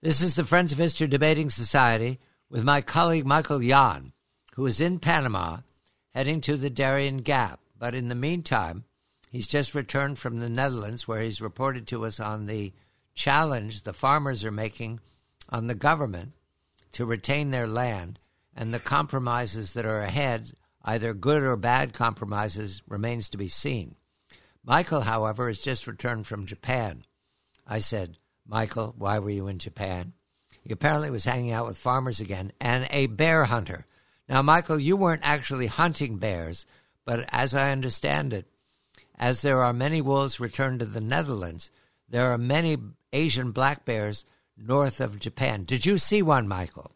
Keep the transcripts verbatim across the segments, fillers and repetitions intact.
This is the Friends of History Debating Society with my colleague Michael Jan, who is in Panama heading to the Darien Gap. But in the meantime, he's just returned from the Netherlands, where he's reported to us on the challenge the farmers are making on the government to retain their land, and the compromises that are ahead, either good or bad compromises, remains to be seen. Michael, however, has just returned from Japan. I said, Michael, why were you in Japan? He apparently was hanging out with farmers again and a bear hunter. Now, Michael, you weren't actually hunting bears, but as I understand it, as there are many wolves returned to the Netherlands, there are many Asian black bears north of Japan. Did you see one, Michael?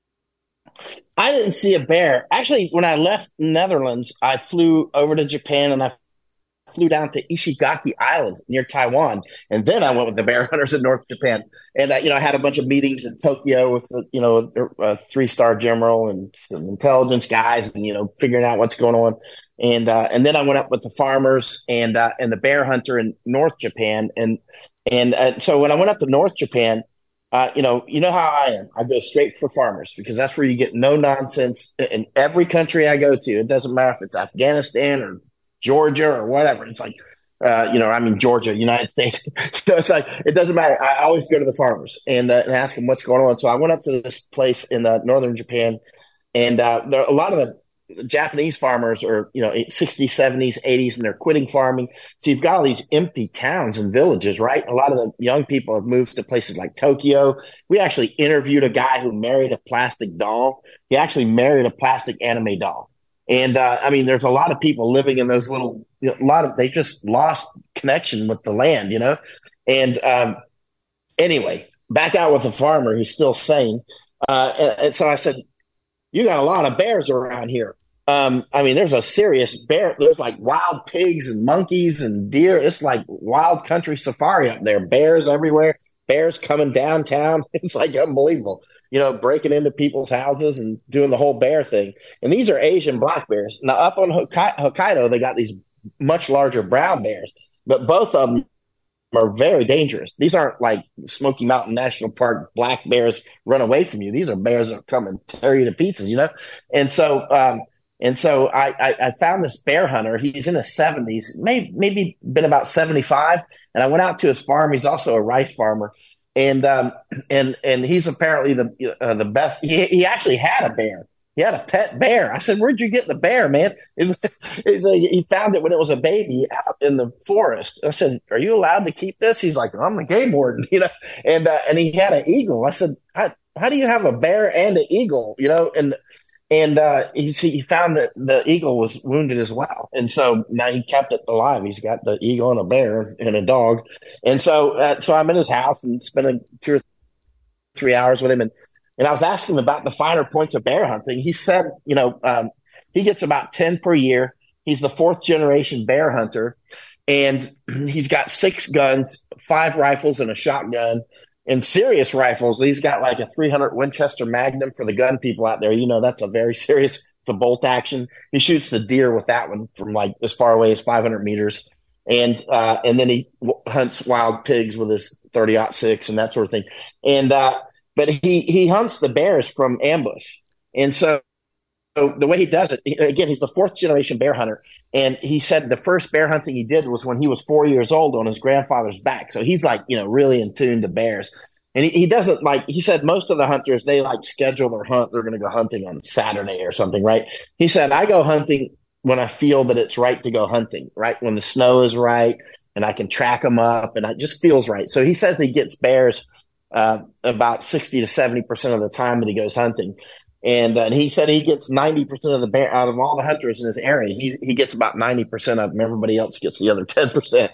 I didn't see a bear. Actually, when I left Netherlands, I flew over to Japan and I flew down to Ishigaki Island near Taiwan. And then I went with the bear hunters in North Japan. And, uh, you know, I had a bunch of meetings in Tokyo with, you know, a three-star general and some intelligence guys and, you know, figuring out what's going on. And uh, and then I went up with the farmers and uh, and the bear hunter in North Japan. And and uh, so when I went up to North Japan, uh, you know, you know how I am. I go straight for farmers because that's where you get no nonsense in every country I go to. It doesn't matter if it's Afghanistan or Georgia or whatever. It's like, uh, you know, I mean, Georgia, United States. So it's like, it doesn't matter. I always go to the farmers and, uh, and ask them what's going on. So I went up to this place in uh, northern Japan, and uh, there a lot of the Japanese farmers are, you know, sixties, seventies, eighties, and they're quitting farming. So you've got all these empty towns and villages, right? A lot of the young people have moved to places like Tokyo. We actually interviewed a guy who married a plastic doll. He actually married a plastic anime doll. And, uh, I mean, there's a lot of people living in those little, a lot of, they just lost connection with the land, you know? And, um, anyway, back out with the farmer who's still sane. Uh, and, and so I said, you got a lot of bears around here. Um, I mean, there's a serious bear. There's like wild pigs and monkeys and deer. It's like wild country safari up there. Bears everywhere. Bears coming downtown. It's like unbelievable. You know, breaking into people's houses and doing the whole bear thing. And these are Asian black bears. Now, up on Hokkai- Hokkaido, they got these much larger brown bears, but both of them are very dangerous. These aren't like Smoky Mountain National Park black bears run away from you. These are bears that come and tear you to pieces, you know? And so, um, and so I, I, I found this bear hunter. He's in his seventies, maybe, maybe been about seventy-five. And I went out to his farm. He's also a rice farmer. And, um, and, and he's apparently the, uh, the best. He, he actually had a bear. He had a pet bear. I said, "Where'd you get the bear, man?" He's, he's like, he found it when it was a baby out in the forest. I said, "Are you allowed to keep this?" He's like, "I'm the game warden," you know. And uh, and he had an eagle. I said, how, "How do you have a bear and an eagle?" You know, and and uh, he he found that the eagle was wounded as well, and so now he kept it alive. He's got the eagle and a bear and a dog, and so uh, so I'm in his house and spending two or three hours with him, and. And I was asking him about the finer points of bear hunting. He said, you know, um, he gets about ten per year. He's the fourth generation bear hunter. And he's got six guns, five rifles and a shotgun, and serious rifles. He's got like a three hundred Winchester Magnum for the gun people out there. You know, that's a very serious, the bolt action. He shoots the deer with that one from like as far away as five hundred meters. And, uh, and then he w- hunts wild pigs with his thirty aught six and that sort of thing. And, uh, But he, he hunts the bears from ambush. And so, so the way he does it, he, again, he's the fourth generation bear hunter. And he said the first bear hunting he did was when he was four years old on his grandfather's back. So he's like, you know, really in tune to bears. And he, he doesn't like, he said most of the hunters, they like schedule their hunt. They're going to go hunting on Saturday or something, right? He said, I go hunting when I feel that it's right to go hunting, right? When the snow is right and I can track them up and it just feels right. So he says he gets bears Uh, about sixty to seventy percent of the time that he goes hunting. And, uh, and he said he gets ninety percent of the bear out of all the hunters in his area. He, he gets about ninety percent of them. Everybody else gets the other ten percent.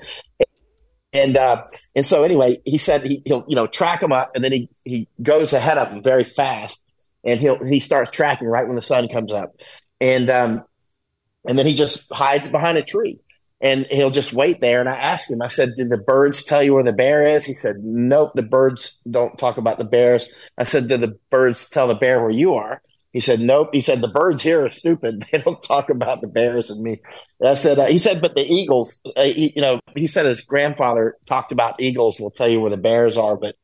And, uh, and so anyway, he said he, he'll, you know, track them up and then he, he goes ahead of them very fast and he'll, he starts tracking right when the sun comes up. And, um, and then he just hides behind a tree. And he'll just wait there. And I asked him, I said, "Did the birds tell you where the bear is?" He said, "Nope, the birds don't talk about the bears." I said, "Did the birds tell the bear where you are?" He said, "Nope." He said, "The birds here are stupid. They don't talk about the bears and me." And I said, uh, he said, "But the eagles, uh, he, you know," he said his grandfather talked about eagles will tell you where the bears are, but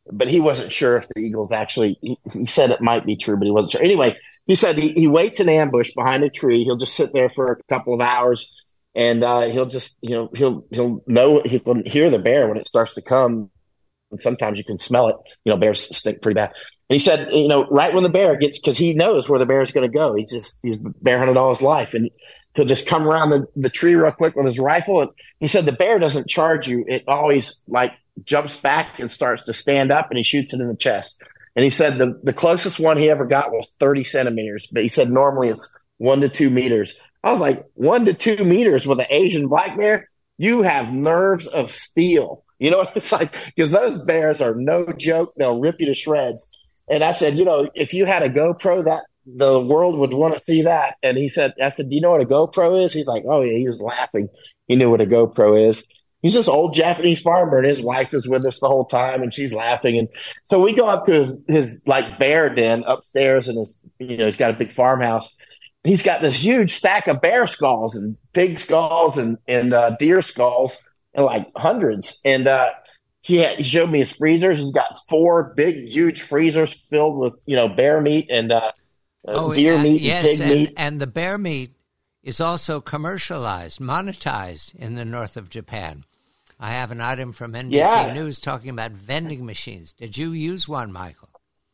but he wasn't sure if the eagles actually, he, he said it might be true, but he wasn't sure. Anyway, he said he, he waits in ambush behind a tree. He'll just sit there for a couple of hours, and uh, he'll just, you know, he'll he'll know, he can hear the bear when it starts to come. And sometimes you can smell it. You know, bears stink pretty bad. And he said, you know, right when the bear gets, because he knows where the bear is going to go. He's just, he's bear hunted all his life. And he'll just come around the, the tree real quick with his rifle. And he said the bear doesn't charge you. It always like jumps back and starts to stand up, and he shoots it in the chest. And he said the, the closest one he ever got was thirty centimeters. But he said normally it's one to two meters. I was like, one to two meters with an Asian black bear? You have nerves of steel. You know what it's like? Because those bears are no joke. They'll rip you to shreds. And I said, you know, if you had a GoPro, that the world would want to see that. And he said, I said, do you know what a GoPro is? He's like, oh, yeah, he was laughing. He knew what a GoPro is. He's this old Japanese farmer, and his wife is with us the whole time, and she's laughing. And so we go up to his, his like bear den upstairs, and his, you know, he's got a big farmhouse. He's got this huge stack of bear skulls and pig skulls and, and uh, deer skulls, and like hundreds. And uh, he, had, he showed me his freezers. He's got four big, huge freezers filled with, you know, bear meat and uh, oh, deer uh, meat yes, and pig and, meat. And the bear meat is also commercialized, monetized in the north of Japan. I have an item from N B C yeah. News talking about vending machines. Did you use one, Michael?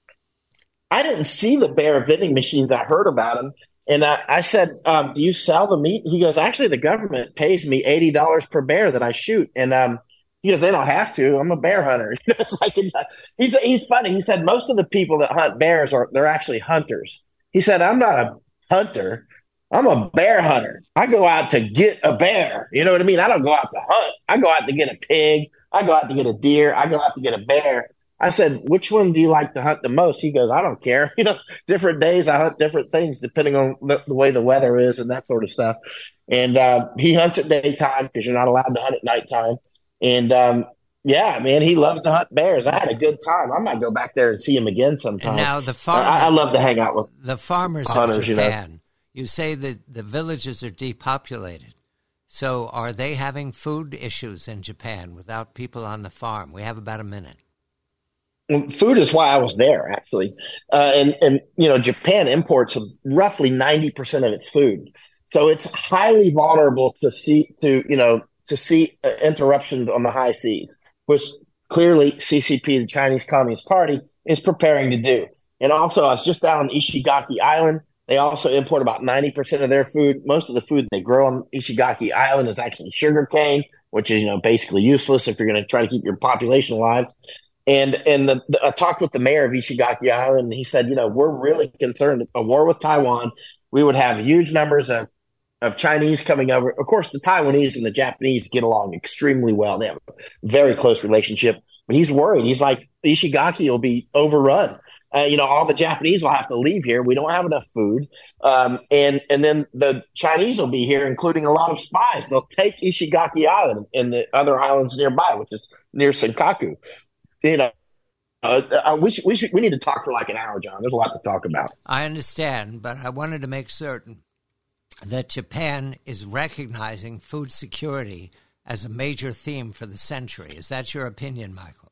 I didn't see the bear vending machines. I heard about them. And I, I said, um, do you sell the meat? He goes, actually, the government pays me eighty dollars per bear that I shoot. And um, he goes, they don't have to. I'm a bear hunter. It's like, it's, he's, he's funny. He said, most of the people that hunt bears are, they're actually hunters. He said, I'm not a hunter. I'm a bear hunter. I go out to get a bear. You know what I mean? I don't go out to hunt. I go out to get a pig. I go out to get a deer. I go out to get a bear. I said, which one do you like to hunt the most? He goes, I don't care. You know, different days I hunt different things depending on the, the way the weather is and that sort of stuff. And uh, he hunts at daytime because you're not allowed to hunt at nighttime. And um, yeah, man, he loves to hunt bears. I had a good time. I might go back there and see him again sometime. And now the farmer, I, I love to hang out with the farmers hunters, of Japan. You know? You say that the villages are depopulated. So are they having food issues in Japan without people on the farm? We have about a minute. Well, food is why I was there, actually. Uh, and, and, you know, Japan imports roughly ninety percent of its food. So it's highly vulnerable to see, to, you know, to see uh, interruptions on the high seas, which clearly C C P, the Chinese Communist Party, is preparing to do. And also, I was just down on Ishigaki Island. They also import about ninety percent of their food. Most of the food they grow on Ishigaki Island is actually sugar cane, which is, you know, basically useless if you're going to try to keep your population alive. And and the, the, I talked with the mayor of Ishigaki Island, and he said, you know, we're really concerned. A war with Taiwan, we would have huge numbers of, of Chinese coming over. Of course, the Taiwanese and the Japanese get along extremely well. They have a very close relationship. But he's worried. He's like, Ishigaki will be overrun. Uh, you know, all the Japanese will have to leave here. We don't have enough food. Um, and and then the Chinese will be here, including a lot of spies. They'll take Ishigaki Island and the other islands nearby, which is near Senkaku. You know, uh, uh, we should, we should, we need to talk for like an hour, John. There's a lot to talk about. I understand, but I wanted to make certain that Japan is recognizing food security as a major theme for the century. Is that your opinion, Michael?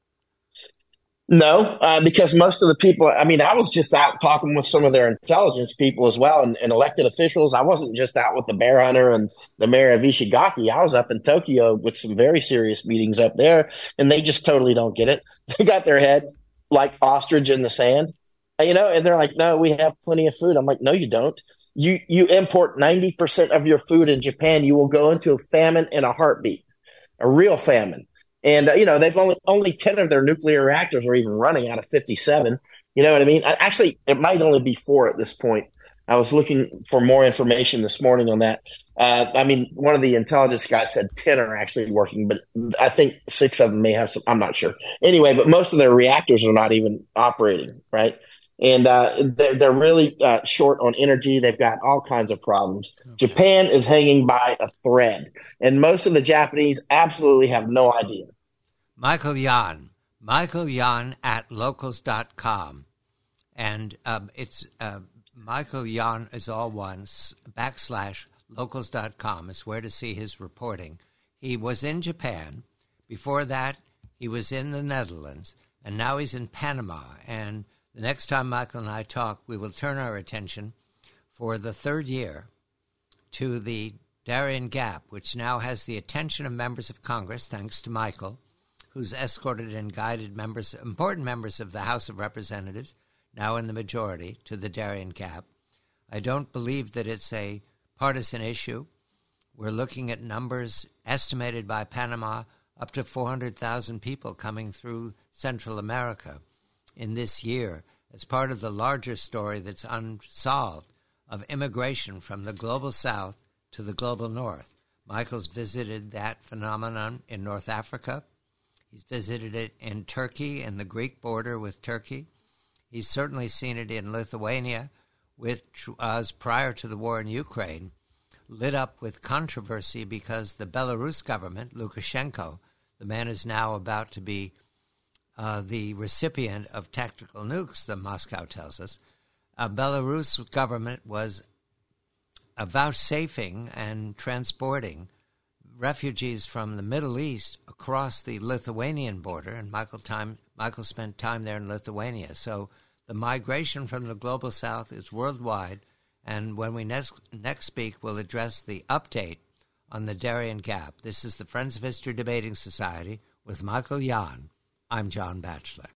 No, uh, because most of the people, I mean, I was just out talking with some of their intelligence people as well and, and elected officials. I wasn't just out with the bear hunter and the mayor of Ishigaki. I was up in Tokyo with some very serious meetings up there, and they just totally don't get it. They got their head like ostrich in the sand, you know, and they're like, no, we have plenty of food. I'm like, no, you don't. You, you import ninety percent of your food in Japan. You will go into a famine in a heartbeat, a real famine. And, uh, you know, they've only only ten of their nuclear reactors are even running out of fifty-seven. You know what I mean? I, actually, it might only be four at this point. I was looking for more information this morning on that. Uh, I mean, one of the intelligence guys said ten are actually working, but I think six of them may have some. I'm not sure. Anyway, but most of their reactors are not even operating, right? And uh, they're, they're really uh, short on energy. They've got all kinds of problems. Okay. Japan is hanging by a thread, and most of the Japanese absolutely have no idea. Michael Yon, Michael Yon at locals dot com. And um, it's uh, Michael Yon is all one, backslash locals dot com is where to see his reporting. He was in Japan. Before that, he was in the Netherlands. and now he's in Panama. And the next time Michael and I talk, we will turn our attention for the third year to the Darien Gap, which now has the attention of members of Congress, thanks to Michael, who's escorted and guided members, important members of the House of Representatives, now in the majority, to the Darien Gap. I don't believe that it's a partisan issue. We're looking at numbers estimated by Panama up to four hundred thousand people coming through Central America in this year as part of the larger story that's unsolved of immigration from the global south to the global north. Michael's visited that phenomenon in North Africa. He's visited it in Turkey, in the Greek border with Turkey. He's certainly seen it in Lithuania, which was, prior to the war in Ukraine, lit up with controversy because the Belarus government, Lukashenko, the man who's now about to be uh, the recipient of tactical nukes, the Moscow tells us, uh, Belarus government was uh, vouchsafing and transporting refugees from the Middle East across the Lithuanian border, and Michael time Michael spent time there in Lithuania. So the migration from the global south is worldwide, and when we next next speak, we'll address the update on the Darien Gap. This is the Friends of History Debating Society with Michael Yon. I'm John Batchelor.